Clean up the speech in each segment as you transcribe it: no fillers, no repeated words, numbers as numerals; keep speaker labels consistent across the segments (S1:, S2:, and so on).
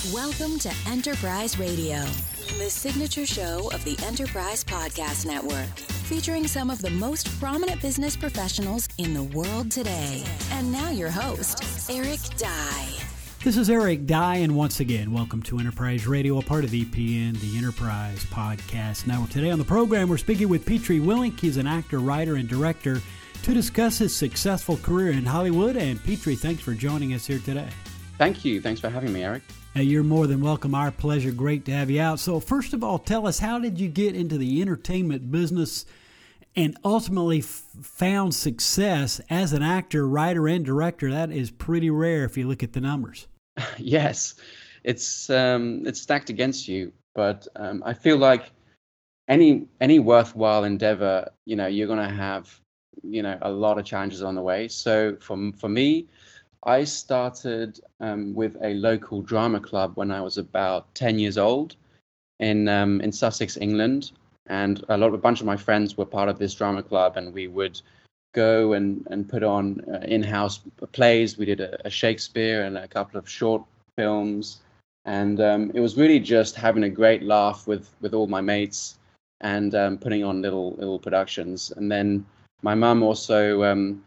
S1: Welcome to Enterprise Radio, the signature show of the Enterprise Podcast Network, featuring some of the most prominent business professionals in the world today. And now your host, Eric Dye.
S2: This is Eric Dye, and once again, welcome to Enterprise Radio, a part of EPN, the Enterprise Podcast Network. Today on the program, we're speaking with Petrie Willink. He's an actor, writer, and director to discuss his successful career in Hollywood. And Petrie, thanks for joining us here today.
S3: Thank you. Thanks for having me, Eric.
S2: You're more than welcome. Our pleasure. Great to have you out. So first of all, tell us, how did you get into the entertainment business and ultimately found success as an actor, writer, and director? That is pretty rare if you look at the numbers.
S3: Yes, it's stacked against you, but I feel like any worthwhile endeavor, you're going to have, a lot of challenges on the way. So for me, I started with a local drama club when I was about 10 years old in Sussex, England. And a bunch of my friends were part of this drama club, and we would go and put on in-house plays. We did a Shakespeare and a couple of short films. And it was really just having a great laugh with all my mates and putting on little productions. And then my mum also...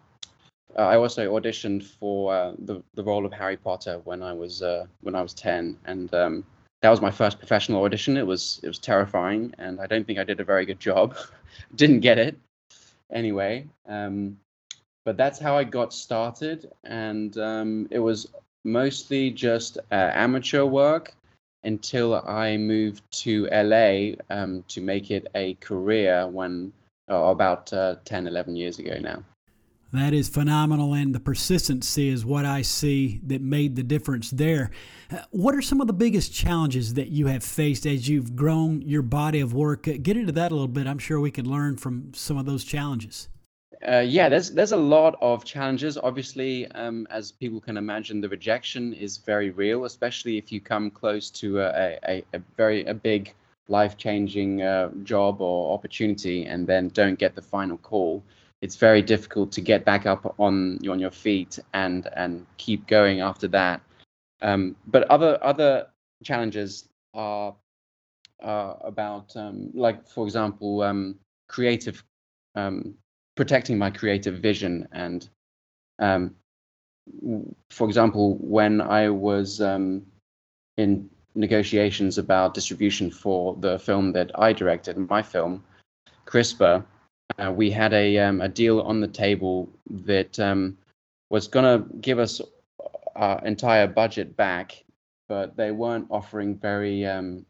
S3: I also auditioned for the role of Harry Potter when I was 10, and that was my first professional audition. It was terrifying, and I don't think I did a very good job. Didn't get it anyway, but that's how I got started, and it was mostly just amateur work until I moved to LA to make it a career when about 10, 11 years ago now.
S2: That is phenomenal, and the persistency is what I see that made the difference there. What are some of the biggest challenges that you have faced as you've grown your body of work? Get into that a little bit. I'm sure we could learn from some of those challenges.
S3: There's a lot of challenges. Obviously, as people can imagine, the rejection is very real, especially if you come close to a big life-changing job or opportunity and then don't get the final call. It's very difficult to get back up on your feet and keep going after that. But other challenges are about, like, for example, creative, protecting my creative vision. And for example, when I was in negotiations about distribution for the film that I directed, my film, CRISPR, we had a deal on the table that was going to give us our entire budget back, but they weren't offering very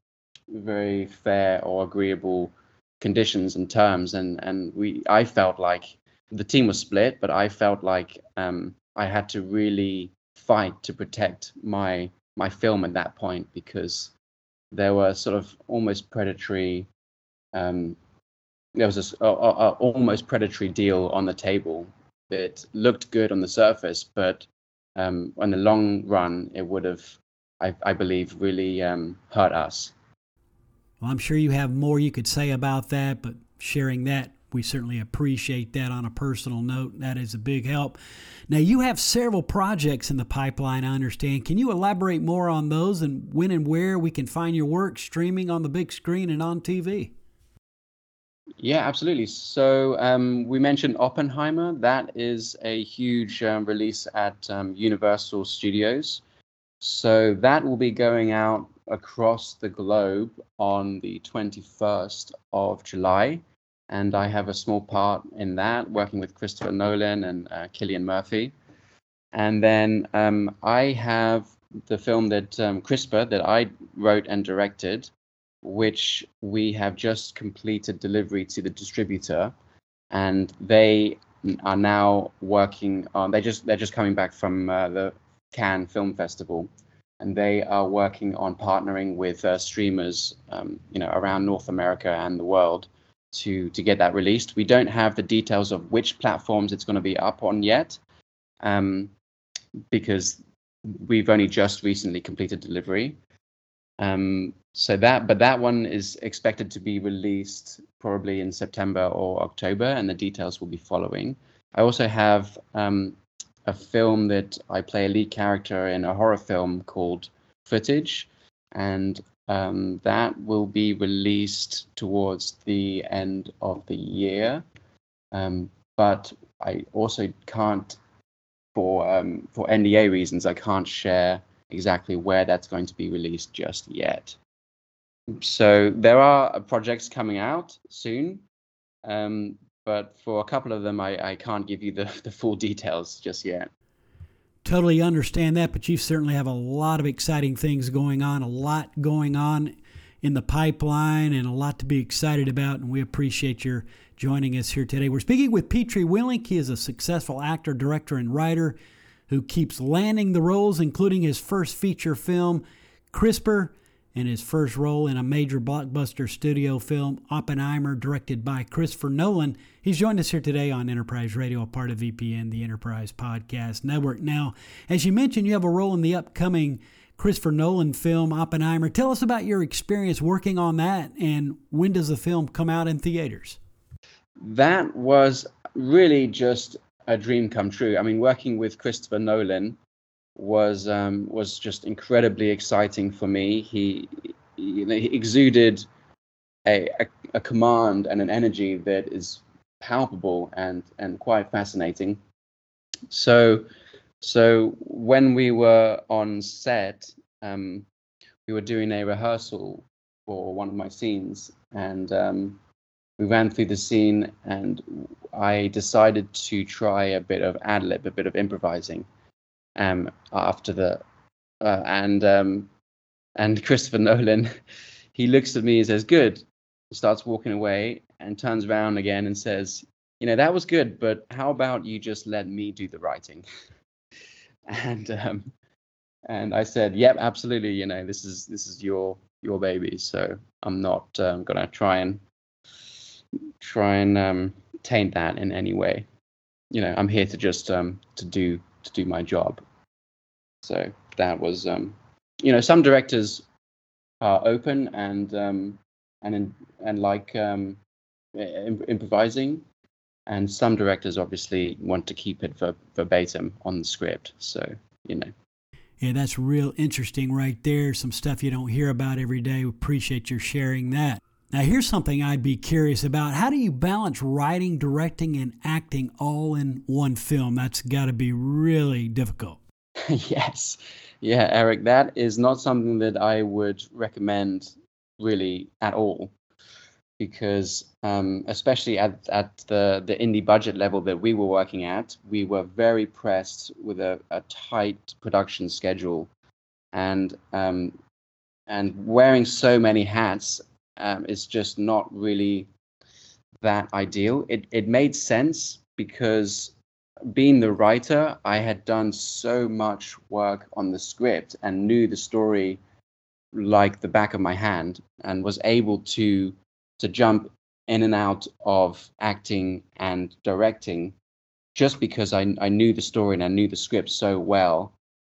S3: fair or agreeable conditions and terms. And I felt like the team was split, but I felt like I had to really fight to protect my film at that point, because there were sort of almost predatory. There was this almost predatory deal on the table that looked good on the surface, but in the long run, it would have, I believe, really hurt us.
S2: Well, I'm sure you have more you could say about that, but sharing that, we certainly appreciate that on a personal note. That is a big help. Now, you have several projects in the pipeline, I understand. Can you elaborate more on those and when and where we can find your work streaming on the big screen and on TV?
S3: Yeah, absolutely. So we mentioned Oppenheimer. That is a huge release at Universal Studios. So that will be going out across the globe on the 21st of July. And I have a small part in that, working with Christopher Nolan and Cillian Murphy. And then I have the film that CRISPR, that I wrote and directed, which we have just completed delivery to the distributor, and they are now working on. They're just coming back from the Cannes Film Festival, and they are working on partnering with streamers, around North America and the world to get that released. We don't have the details of which platforms it's going to be up on yet, because we've only just recently completed delivery. But that one is expected to be released probably in September or October, and the details will be following. I also have a film that I play a lead character in, a horror film called Footage, and that will be released towards the end of the year. But I also can't, for NDA reasons, I can't share exactly where that's going to be released just yet. So there are projects coming out soon, but for a couple of them, I can't give you the full details just yet.
S2: Totally understand that, but you certainly have a lot of exciting things going on, a lot going on in the pipeline, and a lot to be excited about, and we appreciate your joining us here today. We're speaking with Petrie Willink. He is a successful actor, director, and writer who keeps landing the roles, including his first feature film, CRISPR, and his first role in a major blockbuster studio film, Oppenheimer, directed by Christopher Nolan. He's joined us here today on Enterprise Radio, a part of VPN, the Enterprise Podcast Network. Now, as you mentioned, you have a role in the upcoming Christopher Nolan film, Oppenheimer. Tell us about your experience working on that, and when does the film come out in theaters?
S3: That was really just a dream come true. I mean, working with Christopher Nolan was just incredibly exciting for me. He exuded a command and an energy that is palpable and quite fascinating. So when we were on set, we were doing a rehearsal for one of my scenes, and we ran through the scene, and I decided to try a bit of ad-lib, a bit of improvising. After the and Christopher Nolan, he looks at me and says, "Good," starts walking away and turns around again and says, "That was good, but how about you just let me do the writing?" And I said, "Yep, absolutely. This is your baby, so I'm not gonna try and taint that in any way. I'm here to just to do my job." So that was, some directors are open and like improvising, and some directors obviously want to keep it verbatim on the script. So,
S2: Yeah, that's real interesting right there. Some stuff you don't hear about every day. We appreciate your sharing that. Now, here's something I'd be curious about. How do you balance writing, directing, and acting all in one film? That's got to be really difficult.
S3: Yes. Yeah, Eric, that is not something that I would recommend really at all, because especially at the indie budget level that we were working at, we were very pressed with a tight production schedule, and wearing so many hats is just not really that ideal. It made sense because, being the writer, I had done so much work on the script and knew the story like the back of my hand, and was able to jump in and out of acting and directing just because I knew the story and I knew the script so well,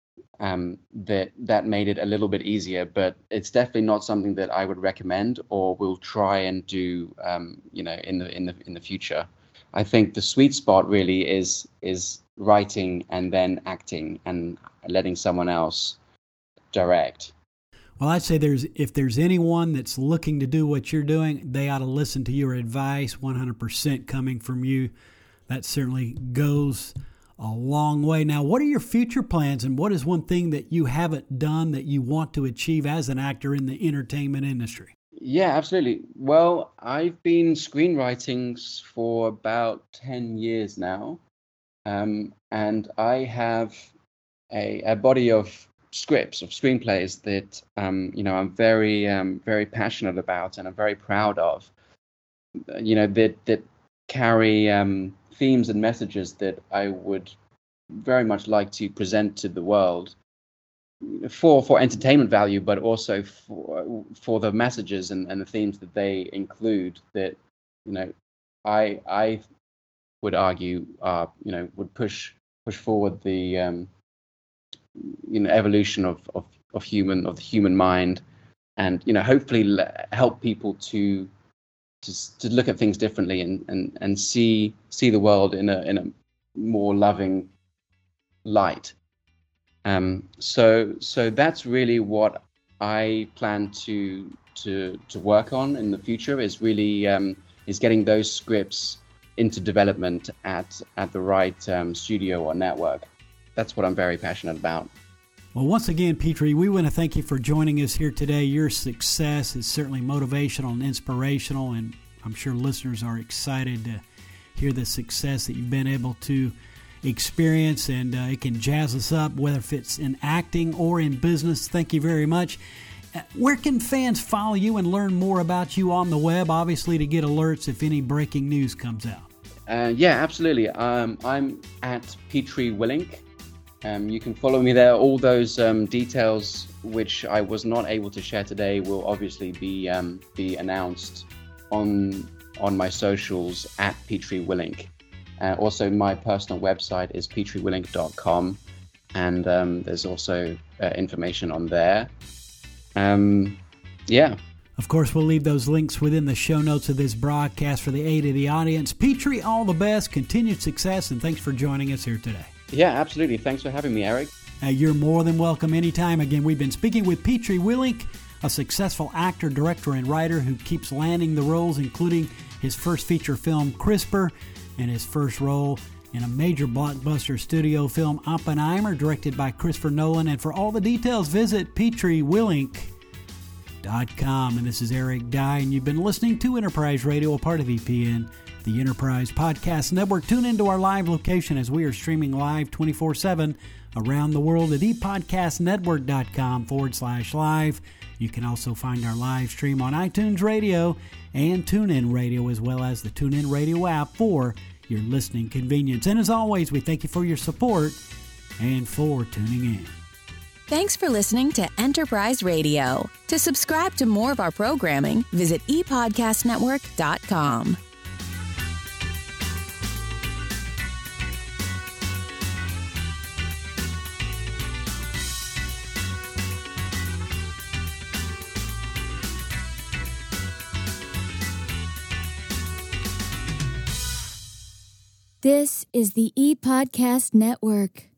S3: that made it a little bit easier. But it's definitely not something that I would recommend or will try and do in the future. I think the sweet spot really is writing and then acting and letting someone else direct.
S2: Well, I'd say if there's anyone that's looking to do what you're doing, they ought to listen to your advice. 100% coming from you. That certainly goes a long way. Now, what are your future plans, and what is one thing that you haven't done that you want to achieve as an actor in the entertainment industry?
S3: Yeah, absolutely. Well, I've been screenwriting for about 10 years now, and I have a body of scripts, of screenplays that I'm very passionate about, and I'm very proud of. That carry themes and messages that I would very much like to present to the world, for entertainment value, but also for the messages and the themes that they include, that I would argue would push forward the evolution of the human mind, and hopefully help people to look at things differently and see the world in a more loving light. So that's really what I plan to work on in the future is really is getting those scripts into development at the right studio or network. That's what I'm very passionate about.
S2: Well, once again, Petrie, we want to thank you for joining us here today. Your success is certainly motivational and inspirational, and I'm sure listeners are excited to hear the success that you've been able to experience, and it can jazz us up, whether if it's in acting or in business. Thank you very much. Where can fans follow you and learn more about you on the web, obviously to get alerts if any breaking news comes out?
S3: Yeah, absolutely. I'm at Petrie Willink. You can follow me there. All those details which I was not able to share today will obviously be announced on my socials at Petrie Willink. Also, my personal website is petriewillink.com, and there's also information on there. Yeah.
S2: Of course, we'll leave those links within the show notes of this broadcast for the aid of the audience. Petrie, all the best, continued success, and thanks for joining us here today.
S3: Yeah, absolutely. Thanks for having me, Eric.
S2: You're more than welcome anytime. Again, we've been speaking with Petrie Willink, a successful actor, director, and writer who keeps landing the roles, including his first feature film, CRISPR, and his first role in a major blockbuster studio film, Oppenheimer, directed by Christopher Nolan. And for all the details, visit petriewillink.com. And this is Eric Dye, and you've been listening to Enterprise Radio, a part of EPN, the Enterprise Podcast Network. Tune into our live location as we are streaming live 24/7 around the world at epodcastnetwork.com/live. You can also find our live stream on iTunes Radio and TuneIn Radio, as well as the TuneIn Radio app for your listening convenience. And as always, we thank you for your support and for tuning in.
S1: Thanks for listening to Enterprise Radio. To subscribe to more of our programming, visit epodcastnetwork.com.
S4: This is the ePodcast Network.